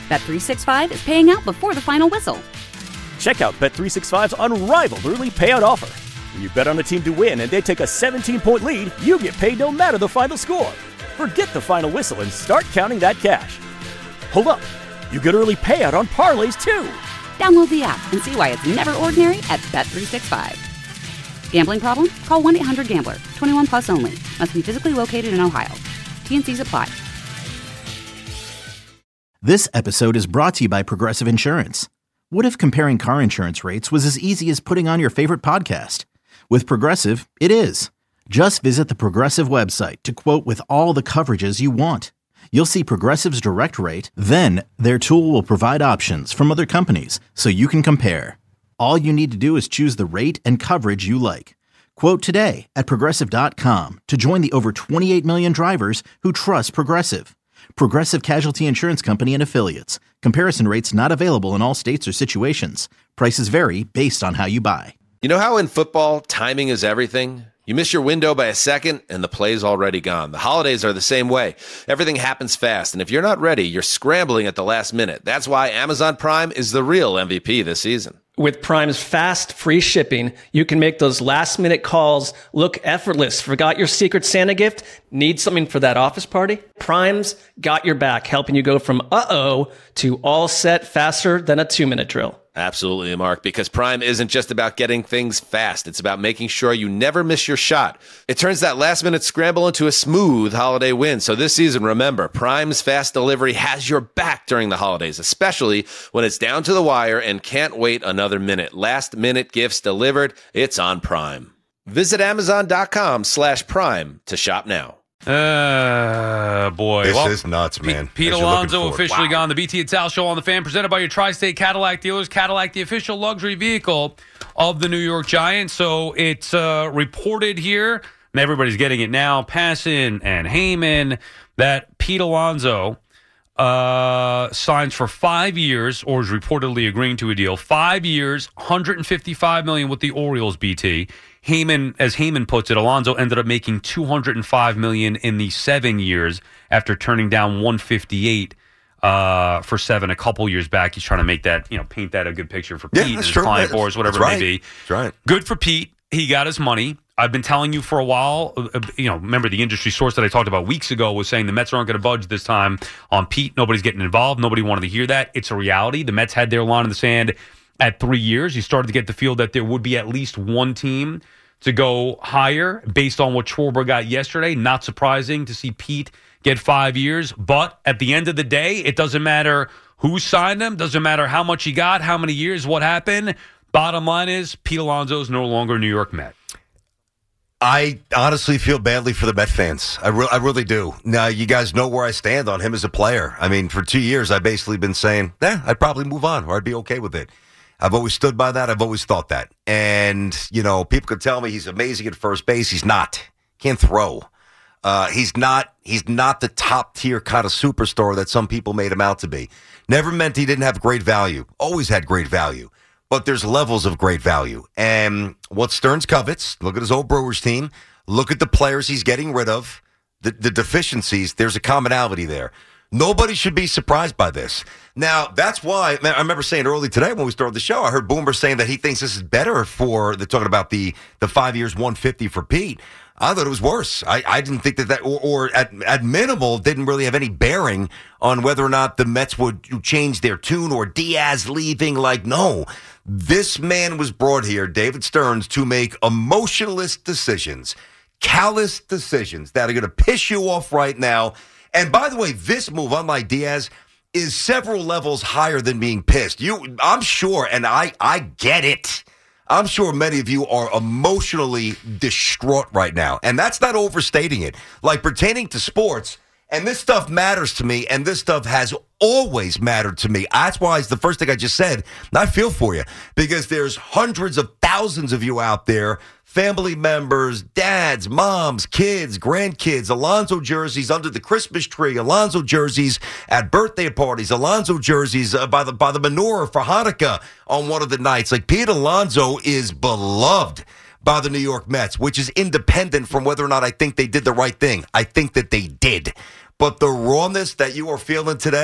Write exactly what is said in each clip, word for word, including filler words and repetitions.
Bet three sixty-five is paying out before the final whistle. Check out Bet three sixty-five's unrivaled early payout offer. When you bet on a team to win and they take a seventeen-point lead, you get paid no matter the final score. Forget the final whistle and start counting that cash. Hold up. You get early payout on parlays, too. Download the app and see why it's never ordinary at Bet three sixty-five. Gambling problem? Call one eight hundred gambler. twenty-one plus only. Must be physically located in Ohio. T and C's apply. This episode is brought to you by Progressive Insurance. What if comparing car insurance rates was as easy as putting on your favorite podcast? With Progressive, it is. Just visit the Progressive website to quote with all the coverages you want. You'll see Progressive's direct rate, then their tool will provide options from other companies so you can compare. All you need to do is choose the rate and coverage you like. Quote today at Progressive dot com to join the over twenty-eight million drivers who trust Progressive. Progressive Casualty Insurance Company and Affiliates. Comparison rates not available in all states or situations. Prices vary based on how you buy. You know how in football, timing is everything? You miss your window by a second, and the play's already gone. The holidays are the same way. Everything happens fast, and if you're not ready, you're scrambling at the last minute. That's why Amazon Prime is the real M V P this season. With Prime's fast, free shipping, you can make those last-minute calls look effortless. Forgot your Secret Santa gift? Need something for that office party? Prime's got your back, helping you go from uh-oh to all set faster than a two-minute drill. Absolutely, Mark, because Prime isn't just about getting things fast. It's about making sure you never miss your shot. It turns that last-minute scramble into a smooth holiday win. So this season, remember, Prime's fast delivery has your back during the holidays, especially when it's down to the wire and can't wait another minute. Last-minute gifts delivered, it's on Prime. Visit Amazon.com slash Prime to shop now. Uh, boy. This well, is nuts, man. Pete, Pete Alonso officially wow. gone. The B T and Sal Show on the Fan, presented by your Tri-State Cadillac dealers. Cadillac, the official luxury vehicle of the New York Giants. So it's uh, reported here, and everybody's getting it now, Passan and Heyman, that Pete Alonso uh, signs for five years, or is reportedly agreeing to a deal. Five years, one hundred fifty-five million dollars with the Orioles, B T. Heyman, as Heyman puts it, Alonso ended up making two hundred five million dollars in the seven years after turning down one hundred fifty-eight uh, for seven a couple years back. He's trying to make that, you know, paint that a good picture for Pete yeah, and his true. client boards, whatever that's it right. may be. That's right. Good for Pete. He got his money. I've been telling you for a while, uh, you know, remember the industry source that I talked about weeks ago was saying the Mets aren't going to budge this time on Pete. Nobody's getting involved. Nobody wanted to hear that. It's a reality. The Mets had their line in the sand at three years. You started to get the feel that there would be at least one team to go higher based on what Schwarber got yesterday. Not surprising to see Pete get five years. But at the end of the day, it doesn't matter who signed him. Doesn't matter how much he got, how many years, what happened. Bottom line is Pete Alonso is no longer a New York Met. I honestly feel badly for the Met fans. I, re- I really do. Now, you guys know where I stand on him as a player. I mean, for two years, I've basically been saying, eh, I'd probably move on or I'd be okay with it. I've always stood by that. I've always thought that. And, you know, people could tell me he's amazing at first base. He's not. Can't throw. Uh, he's not He's not the top-tier kind of superstar that some people made him out to be. Never meant he didn't have great value. Always had great value. But there's levels of great value. And what Stearns covets, look at his old Brewers team, look at the players he's getting rid of, the, the deficiencies, there's a commonality there. Nobody should be surprised by this. Now, that's why, man, I remember saying early today when we started the show, I heard Boomer saying that he thinks this is better for, they're talking about the, the five years, one hundred fifty for Pete. I thought it was worse. I, I didn't think that that, or, or at, at minimal, didn't really have any bearing on whether or not the Mets would change their tune or Diaz leaving. Like, no, this man was brought here, David Stearns, to make emotionless decisions, callous decisions that are going to piss you off right now. And by the way, this move, unlike Diaz, is several levels higher than being pissed. You, I'm sure, and I, I get it. I'm sure many of you are emotionally distraught right now. And that's not overstating it. Like pertaining to sports, and this stuff matters to me, and this stuff has always mattered to me. That's why it's the first thing I just said. And I feel for you, because there's hundreds of thousands of you out there, family members, dads, moms, kids, grandkids, Alonso jerseys under the Christmas tree, Alonso jerseys at birthday parties, Alonso jerseys uh, by the by the menorah for Hanukkah on one of the nights. Like, Pete Alonso is beloved by the New York Mets, which is independent from whether or not I think they did the right thing. I think that they did. But the rawness that you are feeling today,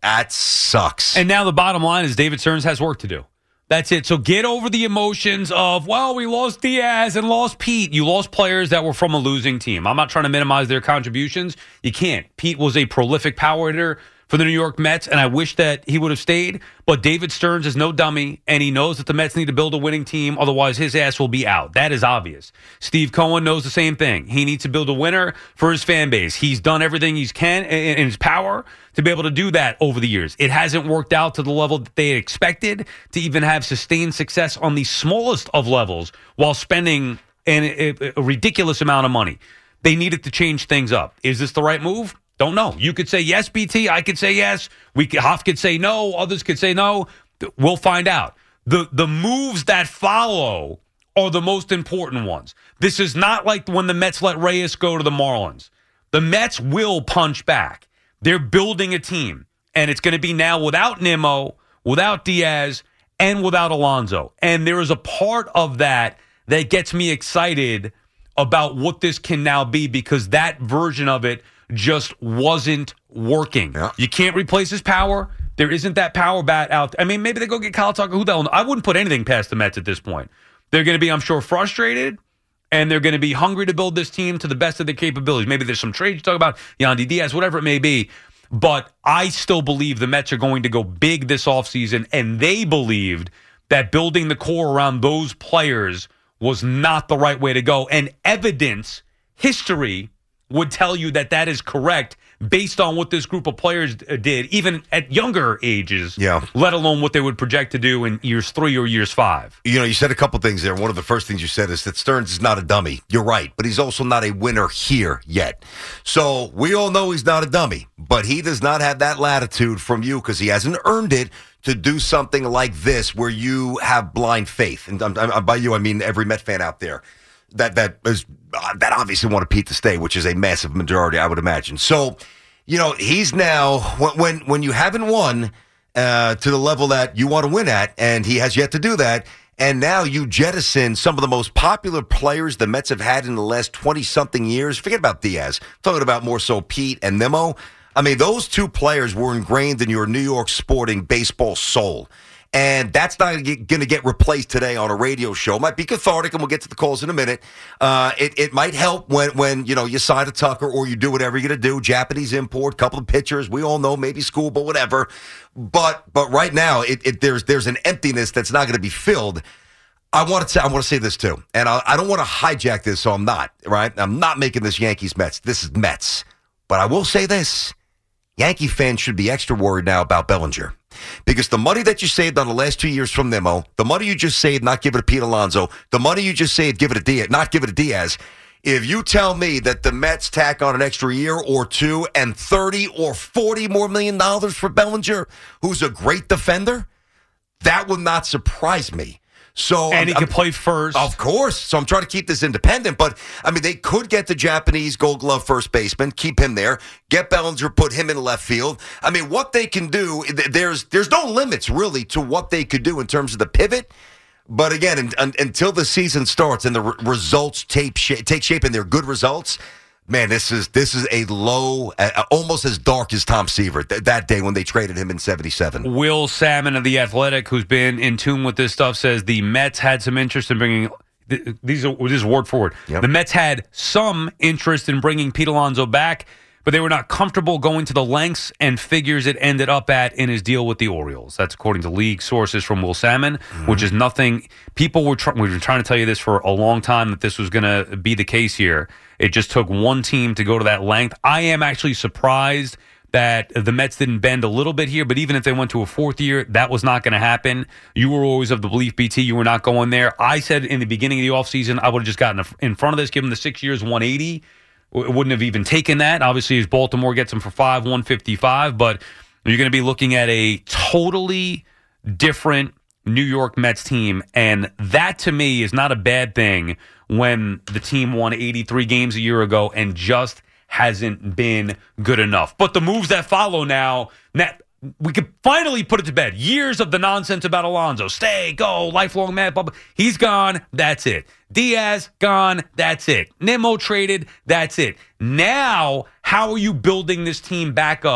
That sucks. And now the bottom line is David Stearns has work to do. That's it. So get over the emotions of, well, we lost Diaz and lost Pete. You lost players that were from a losing team. I'm not trying to minimize their contributions. You can't. Pete was a prolific power hitter for the New York Mets, and I wish that he would have stayed. But David Stearns is no dummy, and he knows that the Mets need to build a winning team. Otherwise, his ass will be out. That is obvious. Steve Cohen knows the same thing. He needs to build a winner for his fan base. He's done everything he can in his power to be able to do that over the years. It hasn't worked out to the level that they had expected to even have sustained success on the smallest of levels while spending an, a, a ridiculous amount of money. They needed to change things up. Is this the right move? Don't know. You could say yes, B T. I could say yes. We could, Hoff could say no. Others could say no. We'll find out. The the moves that follow are the most important ones. This is not like when the Mets let Reyes go to the Marlins. The Mets will punch back. They're building a team, and it's going to be now without Nimmo, without Diaz, and without Alonso. And there is a part of that that gets me excited about what this can now be, because that version of it just wasn't working. Yeah. You can't replace his power. There isn't that power bat out. I mean, maybe they go get Kyle Tucker. Who the hell? I wouldn't put anything past the Mets at this point. They're going to be, I'm sure, frustrated, and they're going to be hungry to build this team to the best of their capabilities. Maybe there's some trades you talk about, Yandy Diaz, whatever it may be. But I still believe the Mets are going to go big this offseason, and they believed that building the core around those players was not the right way to go. And evidence, history, would tell you that that is correct based on what this group of players did, even at younger ages, yeah. let alone what they would project to do in years three or years five. You know, you said a couple things there. One of the first things you said is that Stearns is not a dummy. You're right, but he's also not a winner here yet. So we all know he's not a dummy, but he does not have that latitude from you because he hasn't earned it to do something like this where you have blind faith. And I'm, I'm, by you, I mean every Met fan out there. That that is uh, that obviously wanted Pete to stay, which is a massive majority, I would imagine. So, you know, he's now when when, when you haven't won uh, to the level that you want to win at, and he has yet to do that, and now you jettison some of the most popular players the Mets have had in the last twenty something years. Forget about Diaz. I'm talking about more so Pete and Nimmo. I mean, those two players were ingrained in your New York sporting baseball soul. And that's not going to get replaced today on a radio show. It might be cathartic, and we'll get to the calls in a minute. Uh, it, it might help when, when you know you sign a Tucker or you do whatever you're going to do. Japanese import, couple of pitchers. We all know, maybe school, but whatever. But but right now, it, it there's there's an emptiness that's not going to be filled. I want to say I want to say this too, and I, I don't want to hijack this, so I'm not right. I'm not making this Yankees Mets. This is Mets, but I will say this: Yankee fans should be extra worried now about Bellinger. Because the money that you saved on the last two years from Nimmo, the money you just saved, not give it to Pete Alonso, the money you just saved, give it to Diaz, not give it to Diaz. If you tell me that the Mets tack on an extra year or two and thirty or forty more million dollars for Bellinger, who's a great defender, that would not surprise me. So and he I'm, can play first. Of course. So I'm trying to keep this independent. But, I mean, they could get the Japanese Gold Glove first baseman, keep him there, get Bellinger, put him in left field. I mean, what they can do, there's there's no limits, really, to what they could do in terms of the pivot. But, again, in, un, until the season starts and the re- results take, sh- take shape and they're good results, man, this is this is a low, uh, almost as dark as Tom Seaver th- that day when they traded him in seventy-seven. Will Salmon of The Athletic, who's been in tune with this stuff, says the Mets had some interest in bringing – these are this is word for word. Yep. The Mets had some interest in bringing Pete Alonso back, but they were not comfortable going to the lengths and figures it ended up at in his deal with the Orioles. That's according to league sources from Will Salmon, mm-hmm. which is nothing – people were, tr- we were trying to tell you this for a long time that this was going to be the case here. It just took one team to go to that length. I am actually surprised that the Mets didn't bend a little bit here, but even if they went to a fourth year, that was not going to happen. You were always of the belief, B T, you were not going there. I said in the beginning of the offseason, I would have just gotten in front of this, given the six years, one eighty. It wouldn't have even taken that. Obviously, as Baltimore gets them for five, one fifty-five, but you're going to be looking at a totally different New York Mets team, and that to me is not a bad thing when the team won eighty-three games a year ago and just hasn't been good enough. But the moves that follow now, now we could finally put it to bed. Years of the nonsense about Alonso. Stay, go, lifelong Met. Blah, blah. He's gone. That's it. Diaz, gone. That's it. Nimmo traded. That's it. Now, how are you building this team back up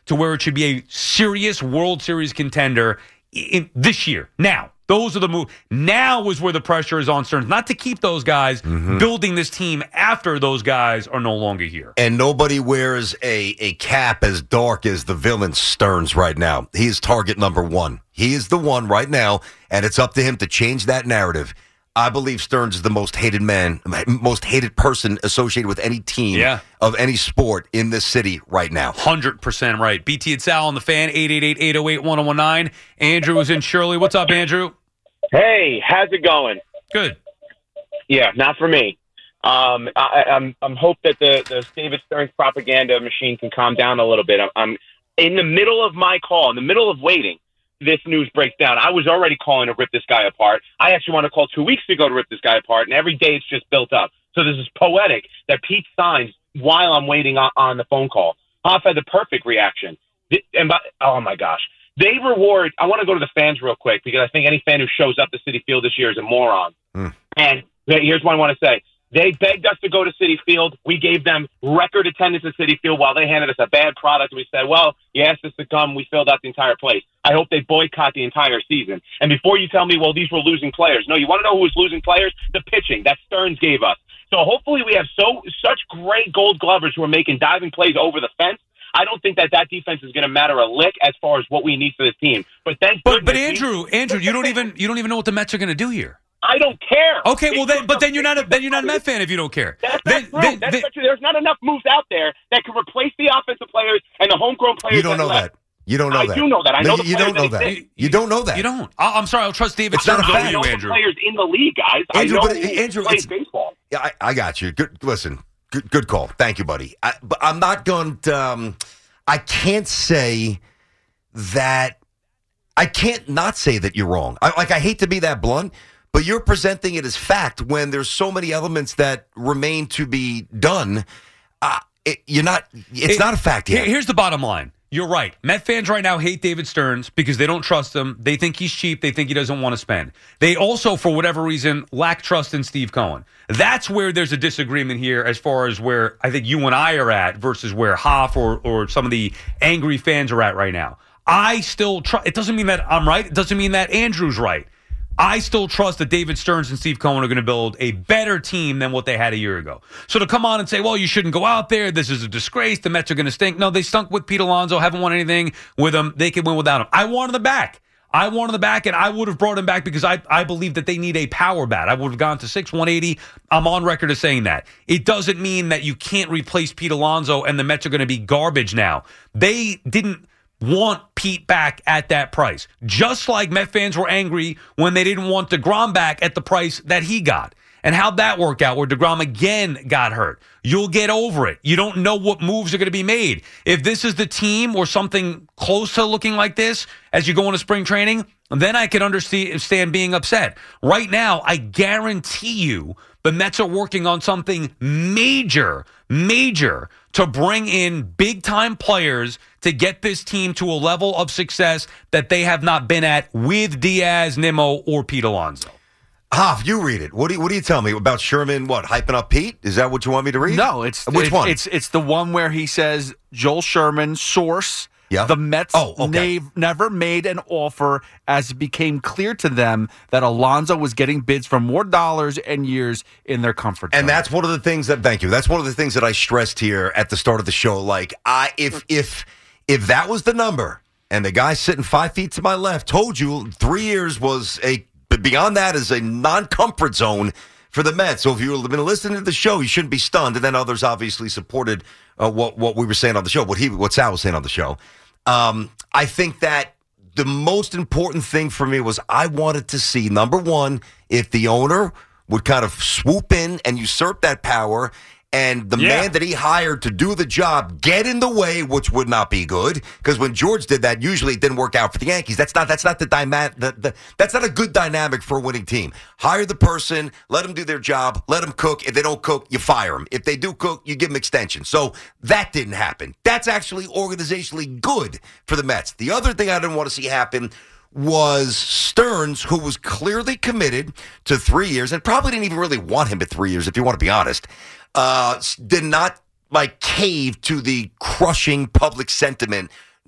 to where it should be a serious World Series contender in this year. Now, those are the moves. Now is where the pressure is on Stearns, not to keep those guys, mm-hmm. building this team after those guys are no longer here. And nobody wears a, a cap as dark as the villain Stearns right now. He is target number one. He is the one right now, and it's up to him to change that narrative. I believe Stearns is the most hated man, most hated person associated with any team yeah. of any sport in this city right now. one hundred percent right. B T and Sal on the Fan, eight eight eight, eight oh eight, one oh one nine. Andrew is in Shirley. What's up, Andrew? Hey, how's it going? Good. Yeah, not for me. Um, I, I'm I'm hope that the, the David Stearns propaganda machine can calm down a little bit. I'm, I'm in the middle of my call, in the middle of waiting. This news breaks down. I was already calling to rip this guy apart. I actually want to call two weeks ago to rip this guy apart, and every day it's just built up. So this is poetic that Pete signs while I'm waiting on, on the phone call. Hoff had the perfect reaction. And by, oh, my gosh. They reward – I want to go to the fans real quick because I think any fan who shows up to Citi Field this year is a moron. Mm. And here's what I want to say. They begged us to go to Citi Field. We gave them record attendance at Citi Field while they handed us a bad product. We said, well, you asked us to come. We filled out the entire place. I hope they boycott the entire season. And before you tell me, well, these were losing players. No, you want to know who was losing players? The pitching that Stearns gave us. So hopefully we have so such great gold glovers who are making diving plays over the fence. I don't think that that defense is going to matter a lick as far as what we need for this team. But thank But, but goodness, Andrew, we, Andrew, you don't even you don't even know what the Mets are going to do here. I don't care. Okay, well then, but then you're not a then you're not a Met fan if you don't care. That's then, not true. Then, That's then, not true. There's not enough moves out there that can replace the offensive players and the homegrown players. You don't know left. that. You don't know I that. I do know that. I no, know the you players don't know that. that. Exist. You don't know that. You don't. I, I'm sorry. I'll trust David It's not Stearns a over fact. I you, know Andrew. the players in the league, guys. Andrew, I know but, who Andrew, plays it's, baseball. Yeah, I, I got you. Good. Listen, good, good call. Thank you, buddy. I, but I'm not going to. Um, I can't say that. I can't not say that you're wrong. I, like I hate to be that blunt, but you're presenting it as fact when there's so many elements that remain to be done. Uh, it, you're not. It's it, not a fact yet. Here's the bottom line. You're right. Met fans right now hate David Stearns because they don't trust him. They think he's cheap. They think he doesn't want to spend. They also, for whatever reason, lack trust in Steve Cohen. That's where there's a disagreement here as far as where I think you and I are at versus where Hoff or, or some of the angry fans are at right now. I still trust. It doesn't mean that I'm right. It doesn't mean that Andrew's right. I still trust that David Stearns and Steve Cohen are going to build a better team than what they had a year ago. So to come on and say, well, you shouldn't go out there. This is a disgrace. The Mets are going to stink. No, they stunk with Pete Alonso. Haven't won anything with him. They can win without him. I wanted them back. I wanted them back, and I would have brought him back because I, I believe that they need a power bat. I would have gone to six, one eighty. I'm on record as saying that. It doesn't mean that you can't replace Pete Alonso and the Mets are going to be garbage now. They didn't want Pete back at that price. Just like Met fans were angry when they didn't want DeGrom back at the price that he got. And how'd that work out where DeGrom again got hurt? You'll get over it. You don't know what moves are going to be made. If this is the team or something close to looking like this as you go into spring training, then I can understand being upset. Right now, I guarantee you the Mets are working on something major, major to bring in big-time players to get this team to a level of success that they have not been at with Diaz, Nimmo, or Pete Alonso. Hoff, you read it. What do you, what do you tell me about Sherman? What, hyping up Pete? Is that what you want me to read? No, it's which it, one? It's it's the one where he says Joel Sherman source. Yeah. The Mets oh, okay. nav- never made an offer as it became clear to them that Alonso was getting bids for more dollars and years in their comfort zone. And that's one of the things that, thank you, that's one of the things that I stressed here at the start of the show. Like, I if if if that was the number and the guy sitting five feet to my left told you three years was a, but beyond that is a non-comfort zone for the Mets. So if you've been listening to the show, you shouldn't be stunned. And then others obviously supported uh, what, what we were saying on the show, what he, what Sal was saying on the show. Um, I think that the most important thing for me was I wanted to see, number one, if the owner would kind of swoop in and usurp that power and the yeah. man that he hired to do the job get in the way, which would not be good. Because when George did that, usually it didn't work out for the Yankees. That's not that's not the, dyma- the, the that's not a good dynamic for a winning team. Hire the person, let them do their job, let them cook. If they don't cook, you fire them. If they do cook, you give them extension. So that didn't happen. That's actually organizationally good for the Mets. The other thing I didn't want to see happen was Stearns, who was clearly committed to three years and probably didn't even really want him at three years, if you want to be honest. Uh, did not like cave to the crushing public sentiment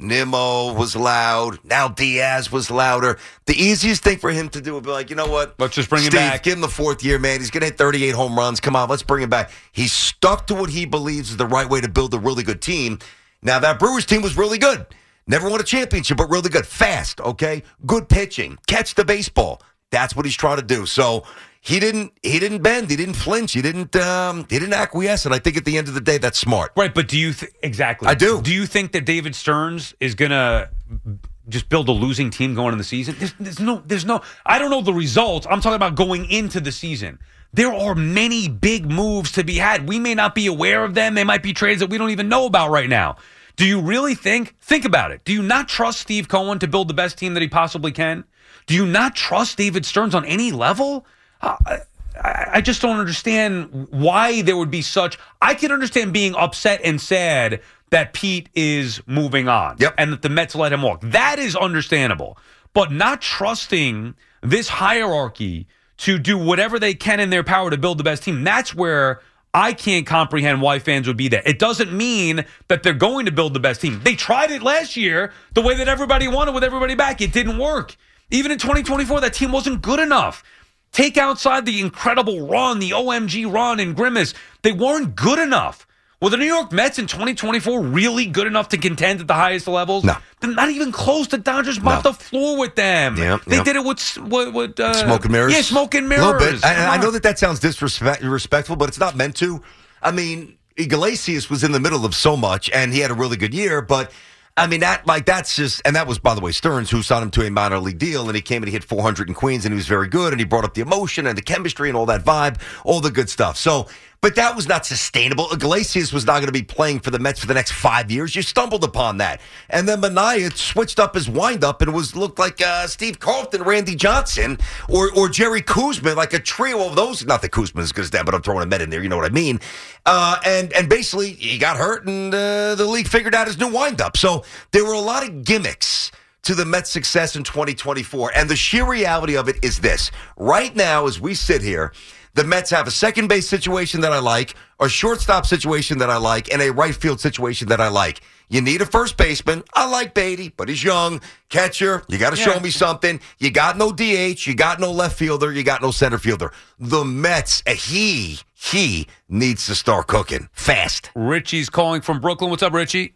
Nimmo was loud. Now Diaz was louder. The easiest thing for him to do would be like, you know what? Let's just bring Steve, him back. Give him the fourth year, man. He's going to hit thirty-eight home runs. Come on, let's bring him back. He's stuck to what he believes is the right way to build a really good team. Now, that Brewers team was really good. Never won a championship, but really good. Fast, okay? Good pitching. Catch the baseball. That's what he's trying to do. So he didn't he didn't bend. He didn't flinch. He didn't um, he didn't acquiesce. And I think at the end of the day, that's smart. Right, but do you th- exactly? I do. Do you think that David Stearns is gonna just build a losing team going into the season? There's, there's no, there's no. I don't know the results. I'm talking about going into the season. There are many big moves to be had. We may not be aware of them. They might be trades that we don't even know about right now. Do you really think? Think about it. Do you not trust Steve Cohen to build the best team that he possibly can? Do you not trust David Stearns on any level? Uh, I, I just don't understand why there would be such. I can understand being upset and sad that Pete is moving on, yep, and that the Mets let him walk. That is understandable. But not trusting this hierarchy to do whatever they can in their power to build the best team, that's where I can't comprehend why fans would be there. It doesn't mean that they're going to build the best team. They tried it last year the way that everybody wanted with everybody back. It didn't work. Even in twenty twenty-four, that team wasn't good enough. Take outside the incredible run, the O M G run and Grimace. They weren't good enough. Were the New York Mets in twenty twenty-four really good enough to contend at the highest levels? No. They're not even close. The Dodgers mopped No. the floor with them. Yep, they yep. did it with, with, with uh, smoke and mirrors. Yeah, smoke and mirrors. A little bit. Come I, I on. know that that sounds disrespectful, but it's not meant to. I mean, Iglesias was in the middle of so much, and he had a really good year, but I mean, that like that's just, and that was, by the way, Stearns, who signed him to a minor league deal, and he came and he hit four hundred in Queens, and he was very good, and he brought up the emotion and the chemistry and all that vibe, all the good stuff. So, but that was not sustainable. Iglesias was not going to be playing for the Mets for the next five years. You stumbled upon that. And then Minaya switched up his windup and was looked like uh, Steve Carlton, Randy Johnson, or or Jerry Kuzma, like a trio of those. Not that Kuzma is as good as them, but I'm throwing a Met in there. You know what I mean? Uh, and, and basically, he got hurt, and uh, the league figured out his new windup. So there were a lot of gimmicks to the Mets' success in twenty twenty-four. And the sheer reality of it is this. Right now, as we sit here, the Mets have a second base situation that I like, a shortstop situation that I like, and a right field situation that I like. You need a first baseman. I like Beatty, but he's young. Catcher, you got to Yeah. show me something. You got no D H. You got no left fielder. You got no center fielder. The Mets, uh, he, he needs to start cooking fast. Richie's calling from Brooklyn. What's up, Richie?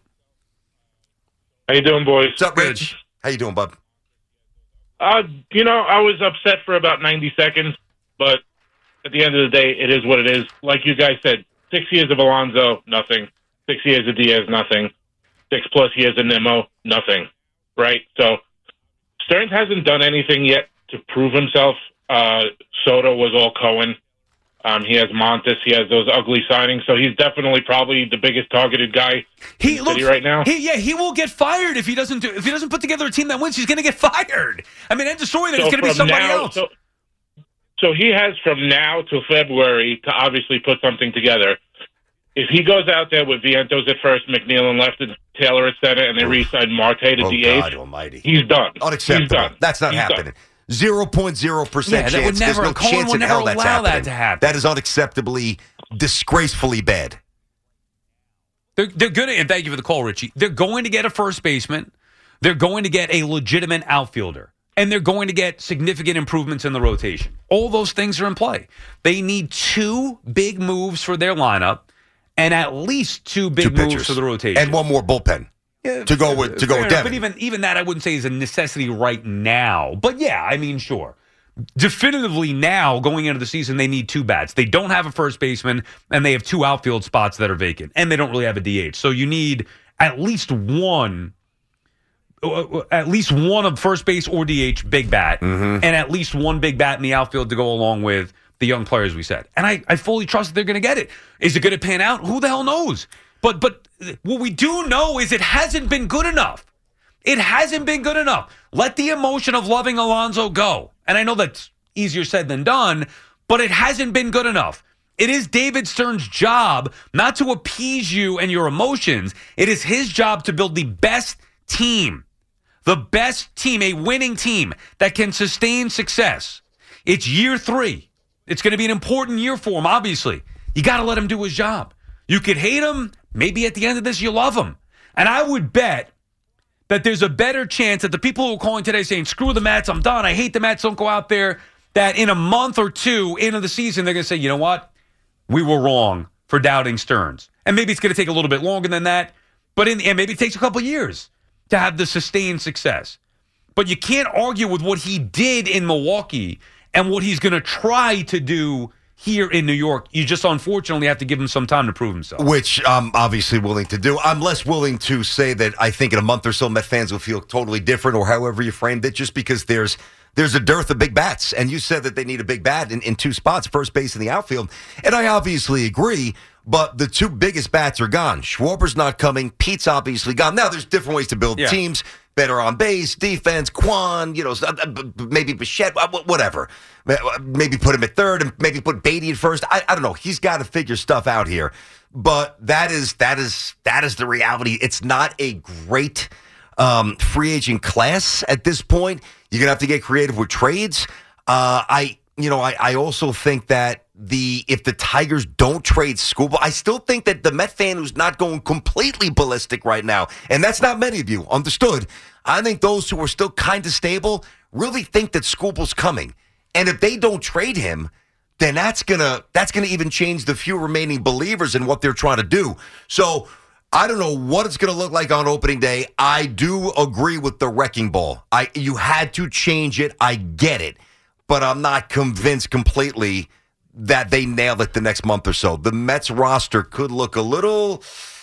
How you doing, boys? What's up, Rich? How you doing, bud? Uh, you know, I was upset for about ninety seconds, but at the end of the day, it is what it is. Like you guys said, six years of Alonso, nothing. Six years of Diaz, nothing. Six plus years of Nimmo, nothing. Right? So Stearns hasn't done anything yet to prove himself. Uh, Soto was all Cohen. Um, he has Montes. He has those ugly signings. So he's definitely probably the biggest targeted guy He in the looks city right now. He, yeah, he will get fired if he doesn't do. If he doesn't put together a team that wins, he's going to get fired. I mean, end of story. That So it's going to be from somebody now- else. So, so he has from now till February to obviously put something together. If he goes out there with Vientos at first, McNeil and left, and Taylor at center, and they re-sign Marte to Oh, D H, God almighty. he's done. Unacceptable. He's done. That's not He's happening. done. Zero point zero percent Yeah, that would chance. never- There's no Cohen chance would in never hell that's allow that happening. to happen. That is unacceptably, disgracefully bad. They're, they're going to, and thank you for the call, Richie. They're going to get a first baseman. They're going to get a legitimate outfielder. And they're going to get significant improvements in the rotation. All those things are in play. They need two big moves for their lineup and at least two big Two moves pitchers. for the rotation. And one more bullpen. Yeah, to go with to go fair with enough, Devin. But even even that I wouldn't say is a necessity right now. But yeah, I mean, sure. Definitively now, going into the season, they need two bats. They don't have a first baseman, and they have two outfield spots that are vacant, and they don't really have a D H. So you need at least one, at least one of first base or D H big bat, Mm-hmm. and at least one big bat in the outfield to go along with the young players we said. And I, I fully trust that they're going to get it. Is it going to pan out? Who the hell knows? But but what we do know is it hasn't been good enough. It hasn't been good enough. Let the emotion of loving Alonso go. And I know that's easier said than done, but it hasn't been good enough. It is David Stearns' job not to appease you and your emotions. It is his job to build the best team, the best team, a winning team that can sustain success. It's year three. It's going to be an important year for him, obviously. You got to let him do his job. You could hate him. Maybe at the end of this, you love him. And I would bet that there's a better chance that the people who are calling today saying, screw the Mets, I'm done, I hate the Mets, don't go out there, that in a month or two into the season, they're going to say, you know what? We were wrong for doubting Stearns. And maybe it's going to take a little bit longer than that, but in the end, maybe it takes a couple years to have the sustained success. But you can't argue with what he did in Milwaukee and what he's going to try to do here in New York. You just unfortunately have to give him some time to prove himself. Which I'm obviously willing to do. I'm less willing to say that I think in a month or so Met fans will feel totally different, or however you framed it, just because there's there's a dearth of big bats. And you said that they need a big bat in, in two spots, first base and the outfield. And I obviously agree, but the two biggest bats are gone. Schwarber's not coming. Pete's obviously gone. Now, there's different ways to build yeah. teams. Better on base, defense, Quan, you know, maybe Bichette, whatever. Maybe put him at third and maybe put Beatty at first. I, I don't know. He's got to figure stuff out here. But that is that is that is the reality. It's not a great um, free agent class at this point. You're gonna have to get creative with trades. Uh, I you know I, I also think that the if the Tigers don't trade Skubal, I still think that the Met fan who's not going completely ballistic right now, and that's not many of you, understood. I think those who are still kind of stable really think that Skubal's coming, and if they don't trade him, then that's gonna that's gonna even change the few remaining believers in what they're trying to do. So I don't know what it's gonna look like on opening day. I do agree with the wrecking ball. I you had to change it. I get it, but I'm not convinced completely that they nail it the next month or so. The Mets roster could look a little,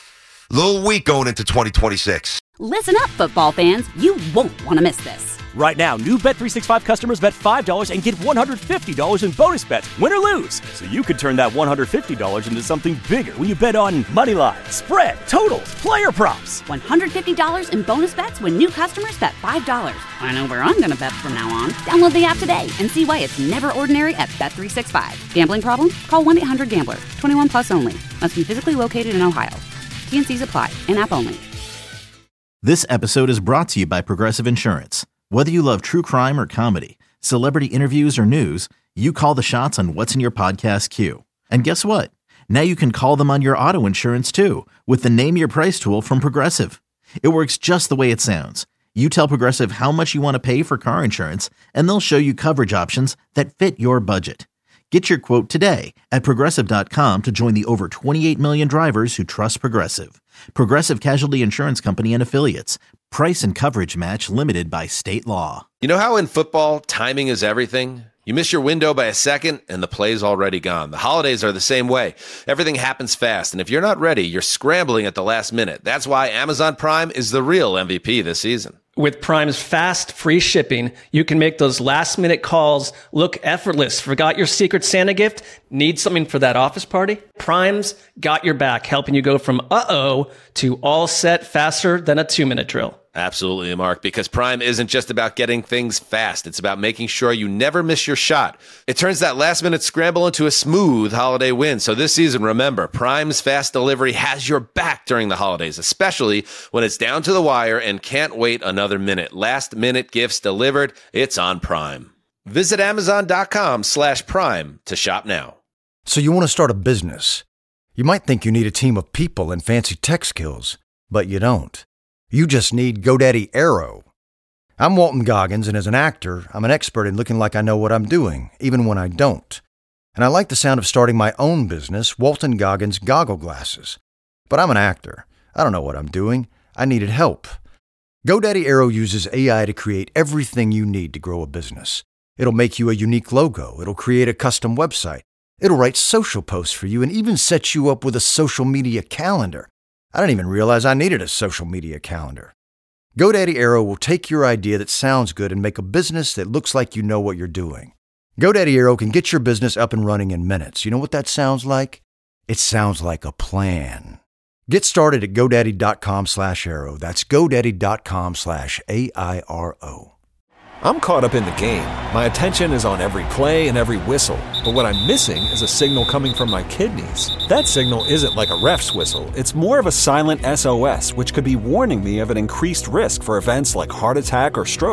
little weak going into twenty twenty-six. Listen up, football fans. You won't want to miss this. Right now, new Bet three sixty-five customers bet five dollars and get one hundred fifty dollars in bonus bets, win or lose. So you could turn that one hundred fifty dollars into something bigger when you bet on money line, spread, totals, player props. one hundred fifty dollars in bonus bets when new customers bet five dollars. I know where I'm going to bet from now on. Download the app today and see why it's never ordinary at Bet three sixty-five. Gambling problem? Call one eight hundred gambler. twenty-one plus only. Must be physically located in Ohio. T N Cs apply. In-app only. This episode is brought to you by Progressive Insurance. Whether you love true crime or comedy, celebrity interviews or news, you call the shots on what's in your podcast queue. And guess what? Now you can call them on your auto insurance too with the Name Your Price tool from Progressive. It works just the way it sounds. You tell Progressive how much you want to pay for car insurance, and they'll show you coverage options that fit your budget. Get your quote today at Progressive dot com to join the over twenty-eight million drivers who trust Progressive. Progressive Casualty Insurance Company and Affiliates. Price and coverage match limited by state law. You know how in football, timing is everything? You miss your window by a second, and the play's already gone. The holidays are the same way. Everything happens fast, and if you're not ready, you're scrambling at the last minute. That's why Amazon Prime is the real M V P this season. With Prime's fast, free shipping, you can make those last-minute calls look effortless. Forgot your Secret Santa gift? Need something for that office party? Prime's got your back, helping you go from uh-oh to all set faster than a two-minute drill. Absolutely, Mark, because Prime isn't just about getting things fast. It's about making sure you never miss your shot. It turns that last-minute scramble into a smooth holiday win. So this season, remember, Prime's fast delivery has your back during the holidays, especially when it's down to the wire and can't wait another minute. Last-minute gifts delivered. It's on Prime. Visit Amazon.com slash Prime to shop now. So you want to start a business. You might think you need a team of people and fancy tech skills, but you don't. You just need GoDaddy Aero. I'm Walton Goggins, and as an actor, I'm an expert in looking like I know what I'm doing, even when I don't. And I like the sound of starting my own business, Walton Goggins Goggle Glasses. But I'm an actor. I don't know what I'm doing. I needed help. GoDaddy Aero uses A I to create everything you need to grow a business. It'll make you a unique logo. It'll create a custom website. It'll write social posts for you and even set you up with a social media calendar. I didn't even realize I needed a social media calendar. GoDaddy Aero will take your idea that sounds good and make a business that looks like you know what you're doing. GoDaddy Aero can get your business up and running in minutes. You know what that sounds like? It sounds like a plan. Get started at GoDaddy.com slash Aero. That's GoDaddy.com slash A I R O. I'm caught up in the game. My attention is on every play and every whistle. But what I'm missing is a signal coming from my kidneys. That signal isn't like a ref's whistle. It's more of a silent S O S, which could be warning me of an increased risk for events like heart attack or stroke.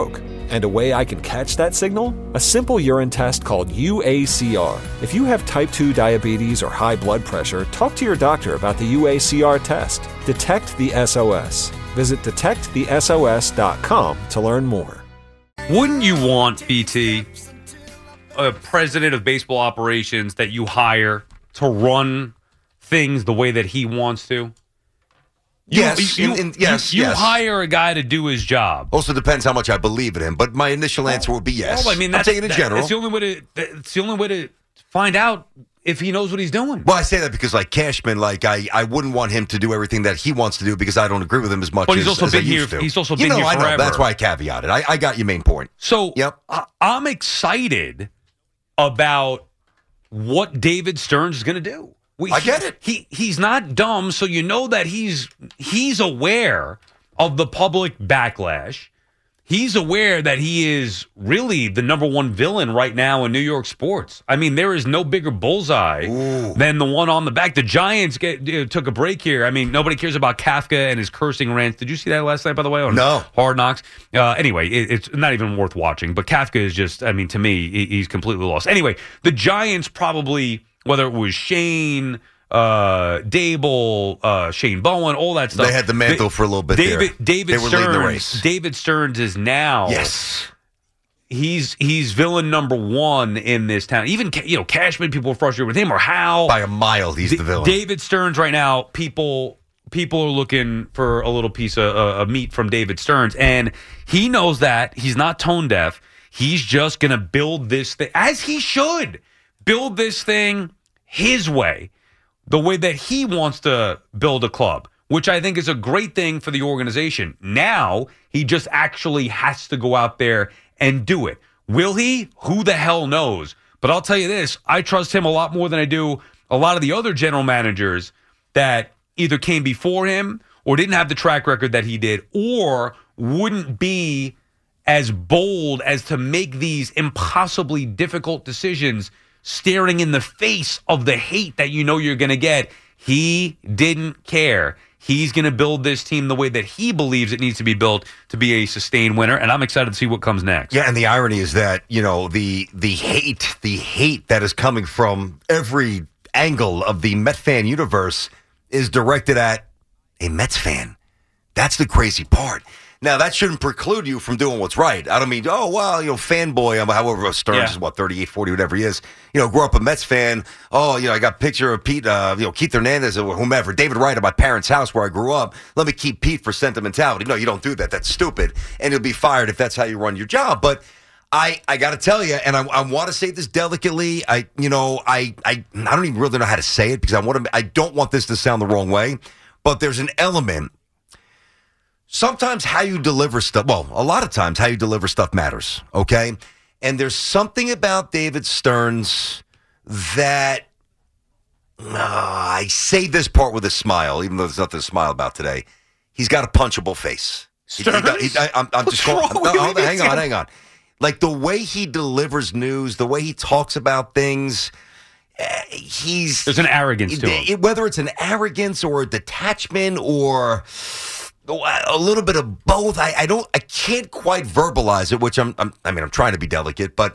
And a way I can catch that signal? A simple urine test called U A C R. If you have type two diabetes or high blood pressure, talk to your doctor about the U A C R test. Detect the S O S. Visit detect the S O S dot com to learn more. Wouldn't you want, B T, a president of baseball operations that you hire to run things the way that he wants to? You, yes, you, in, in, yes, you, you yes. hire a guy to do his job. Also depends how much I believe in him, but my initial answer would be yes. Well, I mean, that's, I'm taking it that, general. It's the only way to. It's the only way to find out if he knows what he's doing. Well, I say that because, like Cashman, like I, I wouldn't want him to do everything that he wants to do because I don't agree with him as much. But he's as, also as been I here. used to. He's also you been know, here I forever. know. That's why I caveated. I, I got your main point. So, yep. I, I'm excited about what David Stearns is going to do. We, I get it. He he's not dumb, so you know that he's he's aware of the public backlash. He's aware that he is really the number one villain right now in New York sports. I mean, there is no bigger bullseye Ooh. than the one on the back. The Giants get, uh, took a break here. I mean, nobody cares about Kafka and his cursing rants. Did you see that last night, by the way, on no. Hard Knocks? Uh, anyway, it, it's not even worth watching. But Kafka is just, I mean, to me, he, he's completely lost. Anyway, the Giants probably, whether it was Shane, uh, Dable, uh, Shane Bowen, all that stuff. They had the mantle they, for a little bit David, there. David they were Stearns, leading the race. David Stearns is now. Yes. He's he's villain number one in this town. Even, you know, Cashman, people are frustrated with him, or Hal. By a mile, he's D- the villain. David Stearns right now, people people are looking for a little piece of, uh, of meat from David Stearns. And he knows that. He's not tone deaf. He's just going to build this thing, as he should, build this thing his way, the way that he wants to build a club, which I think is a great thing for the organization. Now, he just actually has to go out there and do it. Will he? Who the hell knows? But I'll tell you this, I trust him a lot more than I do a lot of the other general managers that either came before him or didn't have the track record that he did, or wouldn't be as bold as to make these impossibly difficult decisions staring in the face of the hate that you know you're going to get. He didn't care. He's going to build this team the way that he believes it needs to be built to be a sustained winner, and I'm excited to see what comes next. Yeah, and the irony is that, you know, the the hate, the hate that is coming from every angle of the Met fan universe is directed at a Mets fan. That's the crazy part. Now, that shouldn't preclude you from doing what's right. I don't mean, oh, well, you know, fanboy, I'm, however, Stearns yeah. is, what, thirty-eight, forty, whatever he is. You know, grew up a Mets fan. Oh, you know, I got a picture of Pete, uh, you know, Keith Hernandez or whomever, David Wright at my parents' house where I grew up. Let me keep Pete for sentimentality. No, you don't do that. That's stupid. And you'll be fired if that's how you run your job. But I, I got to tell you, and I, I want to say this delicately. I, you know, I, I, I don't even really know how to say it because I want to. I don't want this to sound the wrong way. But there's an element. Sometimes how you deliver stuff, well, a lot of times how you deliver stuff matters, okay? And there's something about David Stearns that, uh, I say this part with a smile, even though there's nothing to smile about today. He's got a punchable face. Stearns? He, he, I, I'm, I'm just going, no, hold on, hang on, hang on. Like the way he delivers news, the way he talks about things, uh, he's... There's an arrogance to him. Whether it's an arrogance or a detachment or... a little bit of both. I, I don't. I can't quite verbalize it, which I'm, I'm. I mean, I'm trying to be delicate, but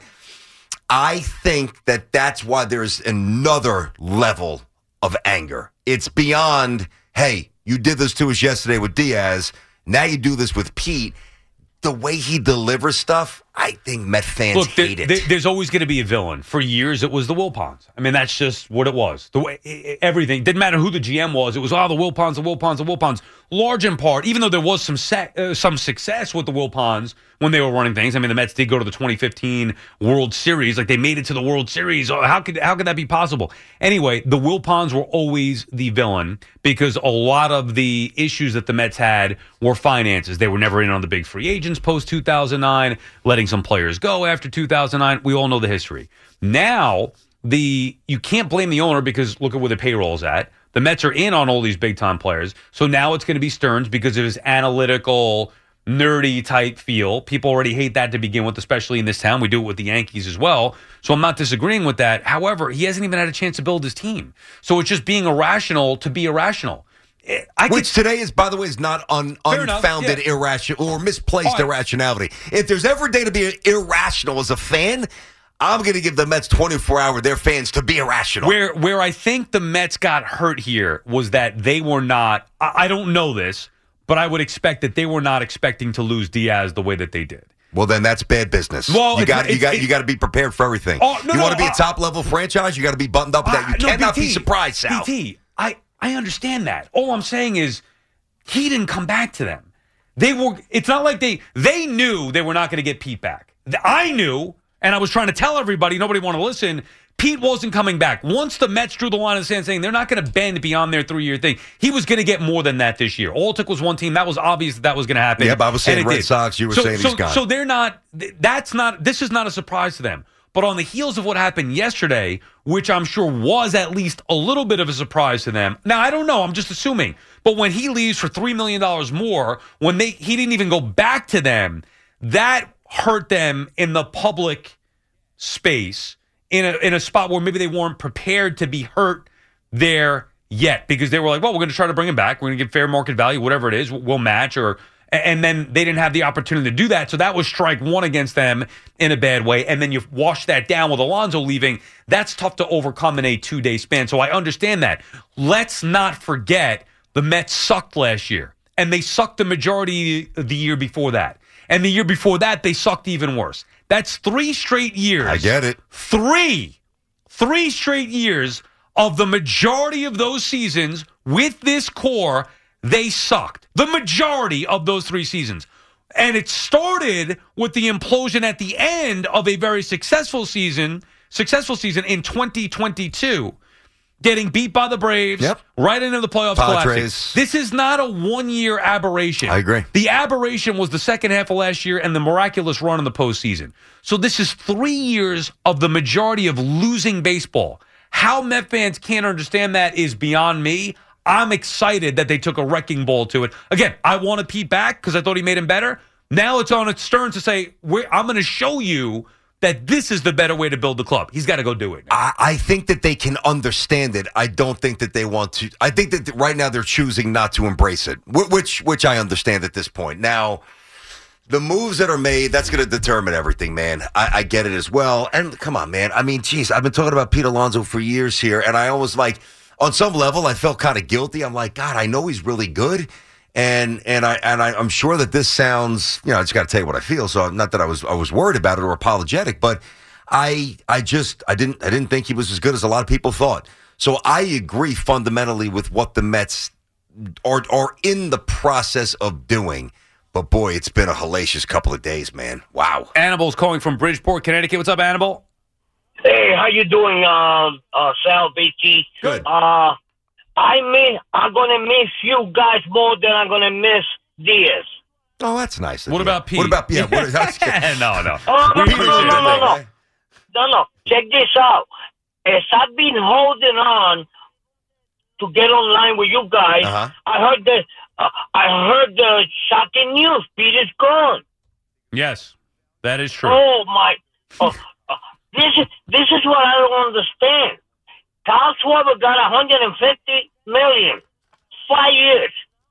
I think that that's why there's another level of anger. It's beyond. Hey, you did this to us yesterday with Diaz. Now you do this with Pete. The way he delivers stuff, I think Met fans Look, hate there, it. There, there's always going to be a villain. For years, it was the Wilpons. I mean, that's just what it was. The way everything didn't matter who the G M was. It was oh, the Wilpons, the Wilpons, the Wilpons. Large in part, even though there was some se- uh, some success with the Wilpons when they were running things. I mean, the Mets did go to the twenty fifteen World Series. Like they made it to the World Series. Oh, how could how could that be possible? Anyway, the Wilpons were always the villain because a lot of the issues that the Mets had were finances. They were never in on the big free agents post two thousand nine, letting some players go after two thousand nine. We all know the history. Now, the you can't blame the owner because look at where the payroll's at. The Mets are in on all these big-time players. So now it's going to be Stearns because of his analytical, nerdy type feel. People already hate that to begin with, especially in this town. We do it with the Yankees as well. So I'm not disagreeing with that. However, he hasn't even had a chance to build his team. So it's just being irrational to be irrational. I Which could, today is, by the way, is not un, Fair enough, unfounded yeah. irrational or misplaced All right. irrationality. If there's ever a day to be irrational as a fan, I'm going to give the Mets twenty-four hour, their fans, to be irrational. Where where I think the Mets got hurt here was that they were not, I, I don't know this, but I would expect that they were not expecting to lose Diaz the way that they did. Well, then that's bad business. Well, you it's- got you it's- got it- you got to be prepared for everything. Oh, no, you no, want to be uh, a top level franchise, you got to be buttoned up with that. You Uh, no, cannot B T, be surprised, Sal. B T, I, I understand that. All I'm saying is he didn't come back to them. They were. It's not like they they knew they were not going to get Pete back. I knew, and I was trying to tell everybody. Nobody wanted to listen. Pete wasn't coming back. Once the Mets drew the line in the sand saying they're not going to bend beyond their three-year thing, he was going to get more than that this year. All it took was one team. That was obvious that that was going to happen. Yeah, but I was saying and it Red did. Sox, you were so, saying so, he's gone. So they're not, that's not, this is not a surprise to them. But on the heels of what happened yesterday, which I'm sure was at least a little bit of a surprise to them. Now, I don't know. I'm just assuming. But when he leaves for three million dollars more, when they he didn't even go back to them, that hurt them in the public space in a, in a spot where maybe they weren't prepared to be hurt there yet because they were like, well, we're going to try to bring him back. We're going to give fair market value, whatever it is, we'll match or and then they didn't have the opportunity to do that. So that was strike one against them in a bad way. And then you wash that down with Alonso leaving. That's tough to overcome in a two-day span. So I understand that. Let's not forget the Mets sucked last year. And they sucked the majority of the year before that. And the year before that, they sucked even worse. That's three straight years. I get it. Three. Three straight years of the majority of those seasons with this core, they sucked. The majority of those three seasons. And it started with the implosion at the end of a very successful season, successful season in twenty twenty-two. Getting beat by the Braves, Yep. right into the playoffs, Padres. collapsing. This is not a one-year aberration. I agree. The aberration was the second half of last year and the miraculous run in the postseason. So this is three years of the majority of losing baseball. How Met fans can't understand that is beyond me. I'm excited that they took a wrecking ball to it. Again, I wanted Pete back because I thought he made him better. Now it's on its Stearns to say, We're, I'm going to show you that this is the better way to build the club. He's got to go do it. I, I think that they can understand it. I don't think that they want to. I think that right now they're choosing not to embrace it, wh- which which I understand at this point. Now, the moves that are made, that's going to determine everything, man. I, I get it as well. And come on, man. I mean, geez, I've been talking about Pete Alonso for years here, and I almost like, on some level, I felt kind of guilty. I'm like, God, I know he's really good. And and I and I, I'm sure that this sounds, you know, I just got to tell you what I feel. So not that I was I was worried about it or apologetic, but I I just I didn't I didn't think he was as good as a lot of people thought. So I agree fundamentally with what the Mets are are in the process of doing. But boy, it's been a hellacious couple of days, man. Wow. Annibal's calling from Bridgeport, Connecticut. What's up, Annibal? Hey, how you doing, uh, uh, Sal, B T? Good. Uh, I miss, I'm gonna miss you guys more than I'm gonna miss Diaz. Oh, that's nice. What Yeah. about Pete? What about yeah? What, that's, no, no. Oh, no, We no, no, appreciate no, it. no, no, right? no, no. Check this out. As I've been holding on to get online with you guys, Uh-huh. I heard the, uh, I heard the shocking news. Pete is gone. Yes, that is true. Oh my! Oh, uh, this is this is what I don't understand. Kyle Schwarber got one hundred fifty million, five years.